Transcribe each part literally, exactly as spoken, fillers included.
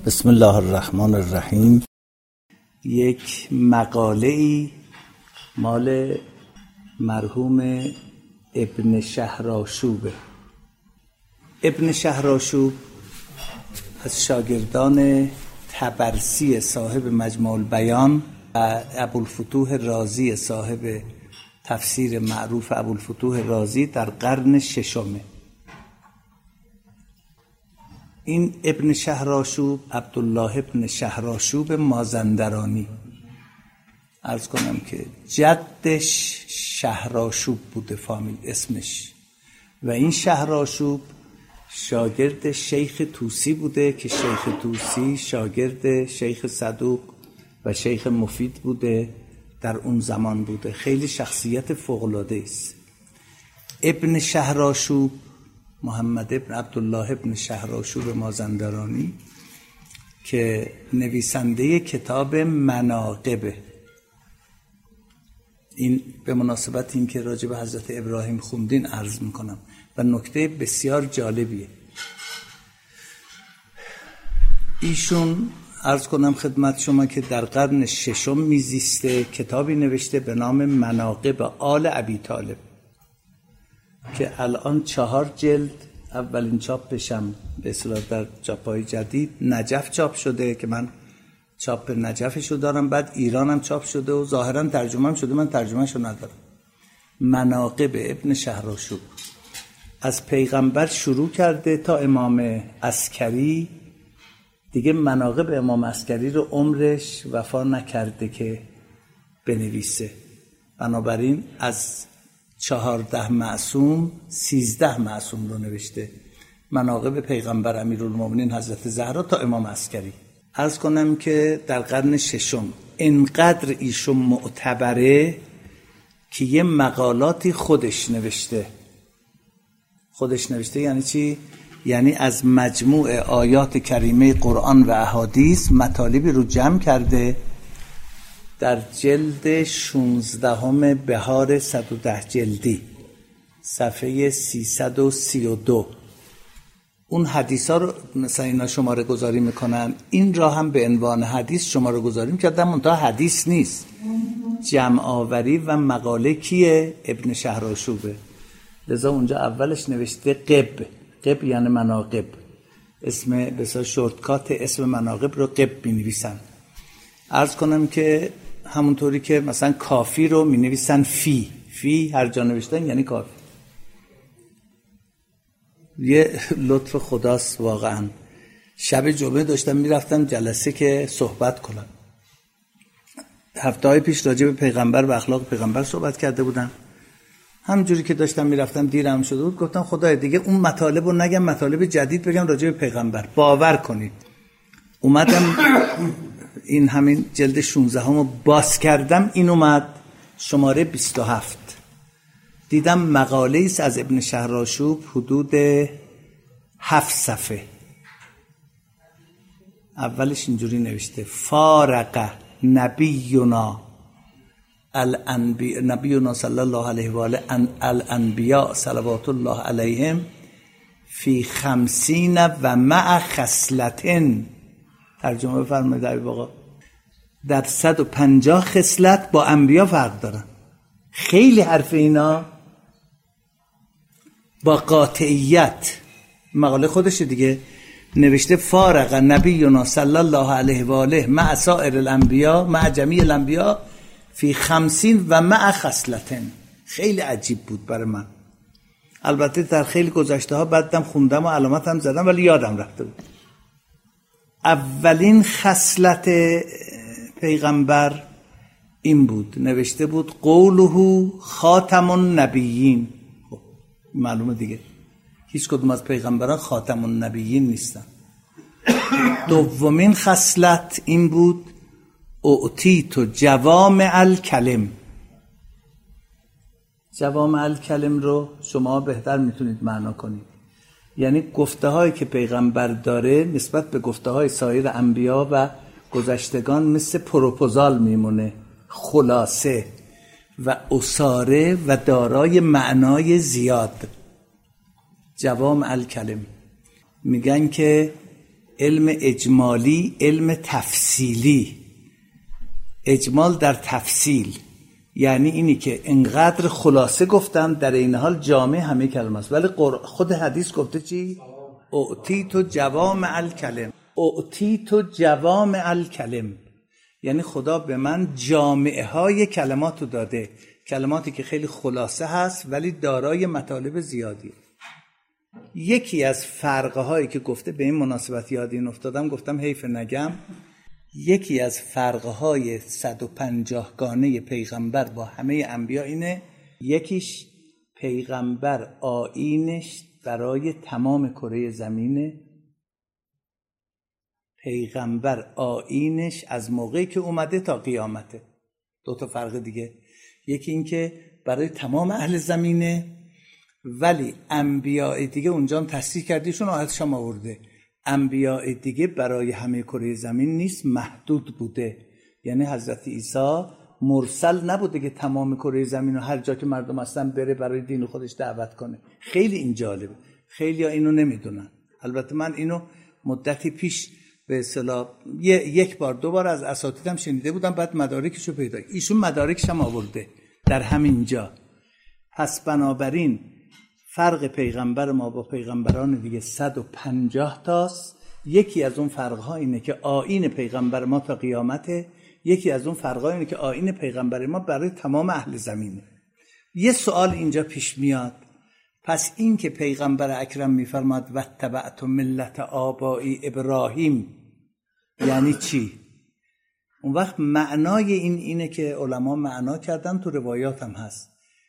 بسم الله الرحمن الرحیم. یک مقاله ای مال مرحوم ابن شهرآشوب. ابن شهرآشوب از شاگردان طبرسی صاحب مجموع البیان و ابوالفتوح رازی صاحب تفسیر معروف ابوالفتوح رازی در قرن ششم. این ابن شهرآشوب عبدالله ابن شهرآشوب مازندرانی، عرض کنم که جدش شهرآشوب بوده فامیل اسمش، و این شهرآشوب شاگرد شیخ طوسی بوده که شیخ طوسی شاگرد شیخ صدوق و شیخ مفید بوده، در اون زمان بوده. خیلی شخصیت فوق‌العاده است. ابن شهرآشوب محمد ابن عبدالله ابن شهرآشوب مازندرانی که نویسنده کتاب مناقبه. این به مناسبت این که راجع به حضرت ابراهیم خوندین عرض میکنم و نکته بسیار جالبیه. ایشون عرض کنم خدمت شما که در قرن ششم میزیسته، کتابی نوشته به نام مناقب آل ابی طالب که الان چهار جلد، اولین چاپشم به اصطلاح در چاپ‌های جدید نجف چاپ شده که من چاپ نجفشو دارم، بعد ایرانم چاپ شده و ظاهرا ترجمه هم شده، من ترجمهشو ندارم. مناقب ابن شهرآشوب از پیغمبر شروع کرده تا امام عسکری، دیگه مناقب امام عسکری رو عمرش وفا نکرده که بنویسه. بنابراین از چهارده معصوم سیزده معصوم رو نوشته. مناقب پیغمبر امیرالمومنین حضرت زهرا تا امام عسکری. عرض کنم که در قرن ششم انقدر ایشون معتبره که یه مقالاتی خودش نوشته. خودش نوشته یعنی چی؟ یعنی از مجموع آیات کریمه قرآن و احادیث مطالبی رو جمع کرده در جلد شانزدهم بهار صد و ده جلدی صفحه سیصد و سی و دو. اون حدیث ها رو مثلا اینا شماره گذاری میکنن، این را هم به عنوان حدیث شماره گذاری میکردن، منتها حدیث نیست، جمع آوری و مقاله کیه؟ ابن شهرآشوبه. لذا اونجا اولش نوشته قب. قب یعنی مناقب، اسم بسیار شورتکات اسم مناقب رو قب بنویسن. عرض کنم که همونطوری که مثلا کافی رو می نویسن فی، فی هر جا نوشتن یعنی کافی. یه لطف خداست واقعا. شب جمعه داشتم می رفتم جلسه که صحبت کنم. هفته های پیش راجع به پیغمبر و اخلاق پیغمبر صحبت کرده بودم. همجوری که داشتم می رفتم دیرم شده بود، گفتم خدای دیگه اون مطالب رو نگم، مطالب جدید بگم راجع به پیغمبر. باور کنید اومدم این همین جلد شانزده رو باز کردم، این اومد شماره بیست و هفت. دیدم مقاله ایست از ابن شهرآشوب حدود هفت صفحه. اولش اینجوری نوشته: فارق نبینا الانبیاء نبینا صلی الله علیه و آله الانبیاء صلوات الله علیهم فی خمسین و مع خصلتن. ترجمه بفرمایید ای بابا. در صد و پنجاه خصلت با انبیا فرق دارن. خیلی حرف اینا با قاطعیت. مقاله خودش دیگه نوشته: فارق نبینا صلی الله علیه و آله مع سایر الانبیا مع جمیع الانبیا فی خمسین و مع خصلتن. خیلی عجیب بود برای من. البته در خیلی گذشته ها بعدم خوندم و علامتم زدم ولی یادم رفته بود. اولین خصلت پیغمبر این بود، نوشته بود قوله خاتم النبیین. خب معلومه دیگه هیچ کدوم از پیغمبران خاتم النبیین نیستن. دومین خصلت این بود اعطیت جوامع الکلم. جوامع الکلم رو شما بهتر میتونید معنا کنید، یعنی گفته هایی که پیغمبر داره نسبت به گفته های سایر انبیا و گذشتگان مثل پروپوزال میمونه، خلاصه و اساره و دارای معنای زیاد. جوامع الکلم. میگن که علم اجمالی، علم تفصیلی. اجمال در تفصیل یعنی اینی که انقدر خلاصه گفتم در این حال جامع همه کلمه است. ولی خود حدیث گفته چی؟ اعطیت جوامع الکلم. اعطیت جوامع الکلم یعنی خدا به من جامعه های کلماتو داده، کلماتی که خیلی خلاصه هست ولی دارای مطالب زیادی. یکی از فرقه هایی که گفته به این مناسبت یاد این افتادم، گفتم حیف نگم، یکی از فرقه های صد و پنجاه گانه پیغمبر با همه انبیا اینه، یکیش پیغمبر آیینش برای تمام کره زمینه، پیغمبر آیینش از موقعی که اومده تا قیامته. دو تا فرق دیگه، یکی این که برای تمام اهل زمینه، ولی انبیاء دیگه اونجا تصریح کردیشون آیتش هم آورده، انبیاء دیگه برای همه کره زمین نیست، محدود بوده. یعنی حضرت عیسی مرسل نبوده که تمام کره زمین و هر جا که مردم هستن بره برای دین خودش دعوت کنه. خیلی این جالبه، خیلی ها اینو نمیدونن. البته من اینو مدتی پیش به اصطلاح یک بار دو بار از اساتیدم شنیده بودم، بعد مدارکشو پیدا کردم. ایشون مدارکش هم آورده در همین جا. پس بنابراین فرق پیغمبر ما با پیغمبران دیگه صد و پنجاه تاست. یکی از اون فرق‌ها اینه که آیین پیغمبر ما تا قیامته، یکی از اون فرق‌ها اینه که آیین پیغمبر ما برای تمام اهل زمینه. یه سوال اینجا پیش میاد، پس این که پیغمبر اکرم میفرماد و تبعت ملت آبایی ابراهیم یعنی چی؟ اون وقت معنای این اینه که علما معنا کردن، تو روایات هم هست،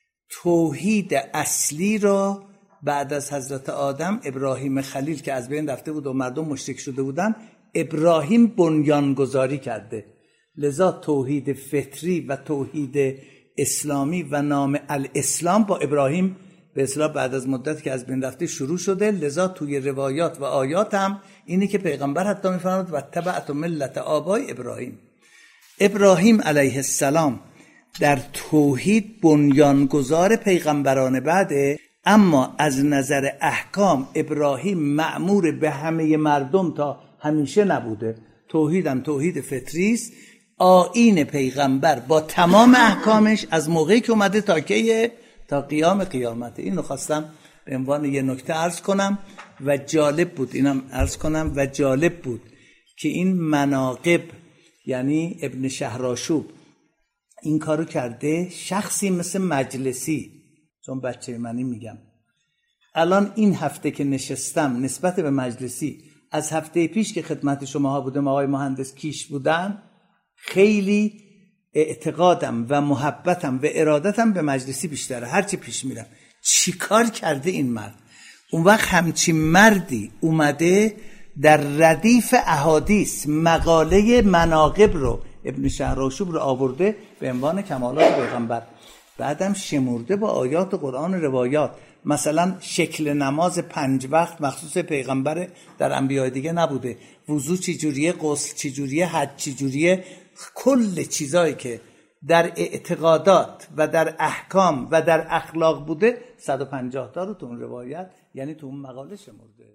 توحید اصلی را بعد از حضرت آدم ابراهیم خلیل که از بین رفته بود و مردم مشرک شده بودن، ابراهیم بنیانگذاری کرده. لذا توحید فطری و توحید اسلامی و نام الاسلام با ابراهیم به اصطلاح بعد از مدت که از بین رفته شروع شده. لذا توی روایات و آیات هم اینی که پیغمبر حتی میفرماد و تبعت ملت آبای ابراهیم. ابراهیم علیه السلام در توحید بنیانگذار پیغمبران بعده، اما از نظر احکام ابراهیم مأمور به همه مردم تا همیشه نبوده. توحیدم توحید فطری است. آیین پیغمبر با تمام احکامش از موقعی که اومده تا که تا قیام قیامت. اینو خواستم به عنوان یه نکته عرض کنم و جالب بود اینم عرض کنم و جالب بود که این مناقب یعنی ابن شهرآشوب این کارو کرده، شخصی مثل مجلسی، چون بچه منی میگم الان این هفته که نشستم نسبت به مجلسی از هفته پیش که خدمت شما ها بودم آقای مهندس کیش بودن، خیلی اعتقادم و محبتم و ارادتم به مجلسی بیشتره هرچی پیش میرم. چی کار کرده این مرد؟ اون وقت همچین مردی اومده در ردیف احادیث مقاله مناقب رو ابن شهرآشوب رو آورده به عنوان کمالات پیغمبر، بعدم شمرده با آیات قرآن و روایات. مثلا شکل نماز پنج وقت مخصوص پیغمبر، در انبیاء دیگه نبوده. وضو چجوریه، غسل چجوریه، حج چجوریه، کل چیزایی که در اعتقادات و در احکام و در اخلاق بوده صد و پنجاه تا رو تو اون روایت یعنی تو اون مقاله شمرده.